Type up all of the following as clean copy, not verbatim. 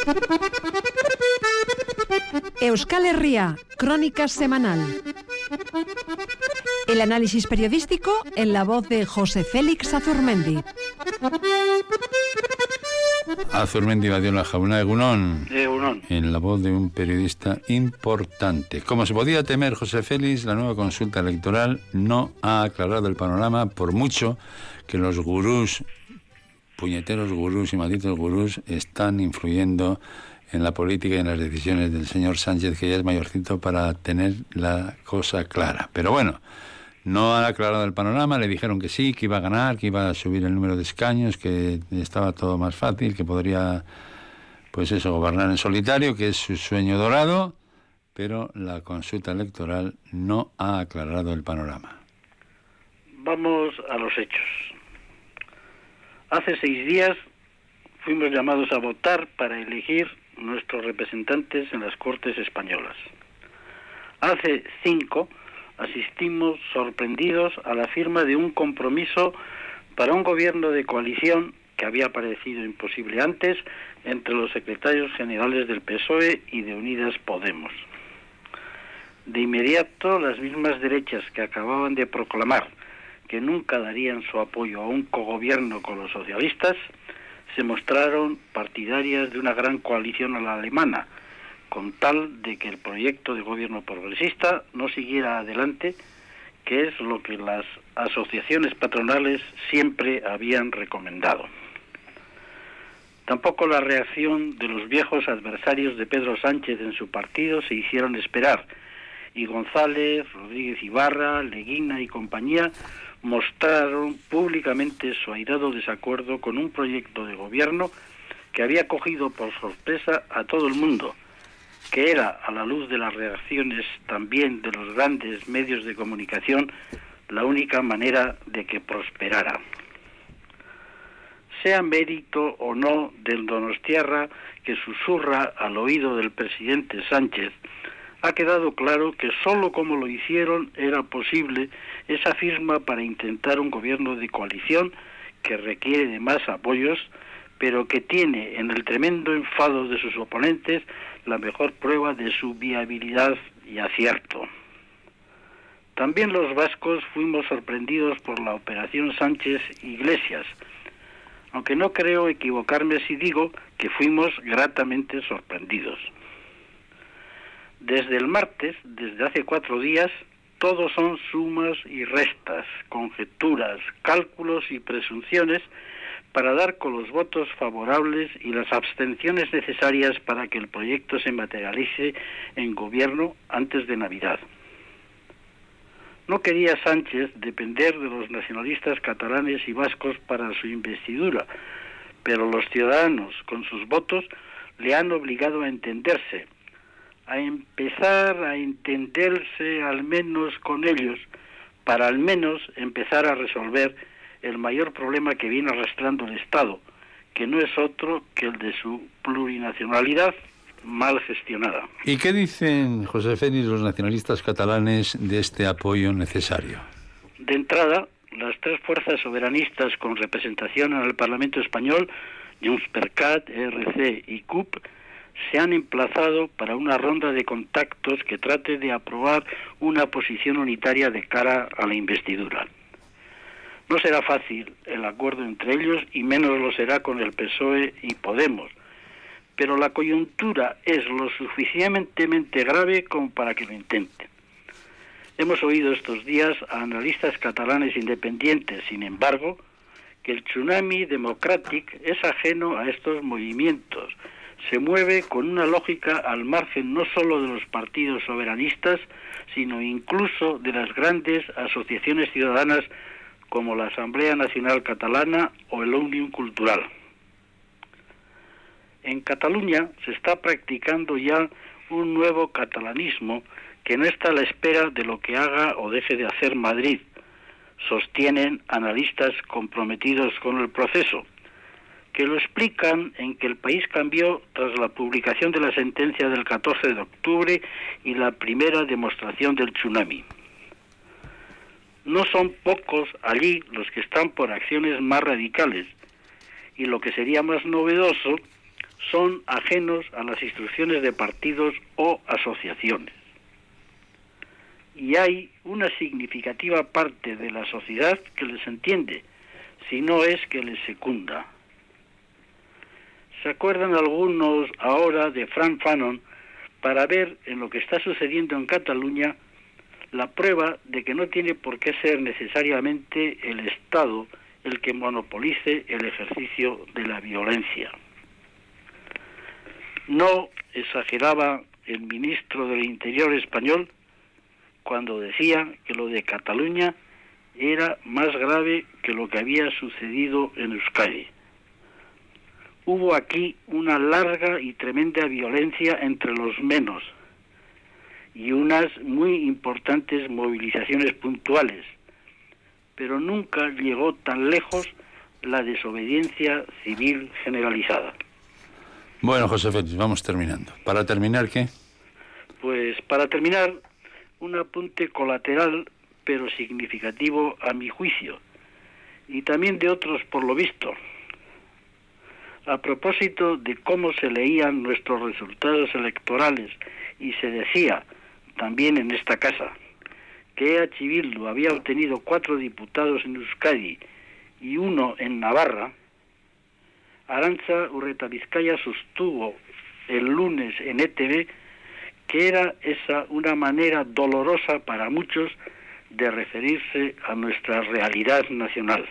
Euskal Herria, crónica semanal. El análisis periodístico en la voz de José Félix Azurmendi. Azurmendi batió la jaula de Gunón. Egunon. En la voz de un periodista importante. Como se podía temer, José Félix, la nueva consulta electoral no ha aclarado el panorama, por mucho que los gurús, puñeteros gurús y malditos gurús, están influyendo en la política y en las decisiones del señor Sánchez, que ya es mayorcito para tener la cosa clara. Pero bueno, no ha aclarado el panorama. Le dijeron que sí, que iba a ganar, que iba a subir el número de escaños, que estaba todo más fácil, que podría, pues eso, gobernar en solitario, que es su sueño dorado, pero la consulta electoral no ha aclarado el panorama. Vamos a los hechos. Hace 6 días fuimos llamados a votar para elegir nuestros representantes en las Cortes españolas. Hace 5 asistimos sorprendidos a la firma de un compromiso para un gobierno de coalición que había parecido imposible antes entre los secretarios generales del PSOE y de Unidas Podemos. De inmediato, las mismas derechas que acababan de proclamar que nunca darían su apoyo a un cogobierno con los socialistas se mostraron partidarias de una gran coalición a la alemana, con tal de que el proyecto de gobierno progresista no siguiera adelante, que es lo que las asociaciones patronales siempre habían recomendado. Tampoco la reacción de los viejos adversarios de Pedro Sánchez en su partido se hicieron esperar, y González, Rodríguez Ibarra, Leguina y compañía mostraron públicamente su airado desacuerdo con un proyecto de gobierno que había cogido por sorpresa a todo el mundo, que era, a la luz de las reacciones también de los grandes medios de comunicación, la única manera de que prosperara. Sea mérito o no del donostiarra que susurra al oído del presidente Sánchez, ha quedado claro que sólo como lo hicieron era posible esa firma para intentar un gobierno de coalición que requiere de más apoyos, pero que tiene en el tremendo enfado de sus oponentes la mejor prueba de su viabilidad y acierto. También los vascos fuimos sorprendidos por la operación Sánchez-Iglesias, aunque no creo equivocarme si digo que fuimos gratamente sorprendidos. Desde el martes, desde hace 4 días, todo son sumas y restas, conjeturas, cálculos y presunciones para dar con los votos favorables y las abstenciones necesarias para que el proyecto se materialice en gobierno antes de Navidad. No quería Sánchez depender de los nacionalistas catalanes y vascos para su investidura, pero los ciudadanos, con sus votos, le han obligado a entenderse, a empezar a entenderse al menos con ellos, para al menos empezar a resolver el mayor problema que viene arrastrando el Estado, que no es otro que el de su plurinacionalidad mal gestionada. ¿Y qué dicen, José Félix, los nacionalistas catalanes de este apoyo necesario? De entrada, las 3 fuerzas soberanistas con representación en el Parlamento español, JxCat, ERC y CUP, se han emplazado para una ronda de contactos que trate de aprobar una posición unitaria de cara a la investidura. No será fácil el acuerdo entre ellos y menos lo será con el PSOE y Podemos, pero la coyuntura es lo suficientemente grave como para que lo intenten. Hemos oído estos días a analistas catalanes independientes, sin embargo, que el tsunami democratic es ajeno a estos movimientos. Se mueve con una lógica al margen no solo de los partidos soberanistas, sino incluso de las grandes asociaciones ciudadanas como la Asamblea Nacional Catalana o el Òmnium Cultural. En Cataluña se está practicando ya un nuevo catalanismo que no está a la espera de lo que haga o deje de hacer Madrid, sostienen analistas comprometidos con el proceso, que lo explican en que el país cambió tras la publicación de la sentencia del 14 de octubre y la primera demostración del tsunami. No son pocos allí los que están por acciones más radicales, y lo que sería más novedoso son ajenos a las instrucciones de partidos o asociaciones. Y hay una significativa parte de la sociedad que les entiende, si no es que les secunda. ¿Se acuerdan algunos ahora de Frantz Fanon para ver en lo que está sucediendo en Cataluña la prueba de que no tiene por qué ser necesariamente el Estado el que monopolice el ejercicio de la violencia? No exageraba el ministro del Interior español cuando decía que lo de Cataluña era más grave que lo que había sucedido en Euskadi. Hubo aquí una larga y tremenda violencia entre los menos y unas muy importantes movilizaciones puntuales, pero nunca llegó tan lejos la desobediencia civil generalizada. Bueno, José Félix, vamos terminando. ¿Para terminar qué? Pues para terminar, un apunte colateral pero significativo a mi juicio, y también de otros por lo visto. A propósito de cómo se leían nuestros resultados electorales y se decía, también en esta casa, que EH Bildu había obtenido 4 diputados en Euskadi y 1 en Navarra, Arantza Urretabizkaia sostuvo el lunes en ETV que era esa una manera dolorosa para muchos de referirse a nuestra realidad nacional.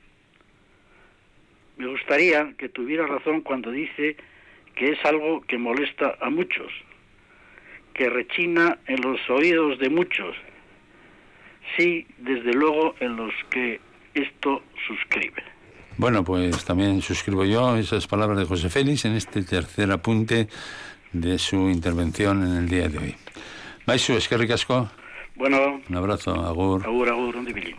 Me gustaría que tuviera razón cuando dice que es algo que molesta a muchos, que rechina en los oídos de muchos, sí, desde luego en los que esto suscribe. Bueno, pues también suscribo yo esas palabras de José Félix en este tercer apunte de su intervención en el día de hoy. Maizu, eskerrik asko. Bueno. Un abrazo, agur. Agur, onde bilin.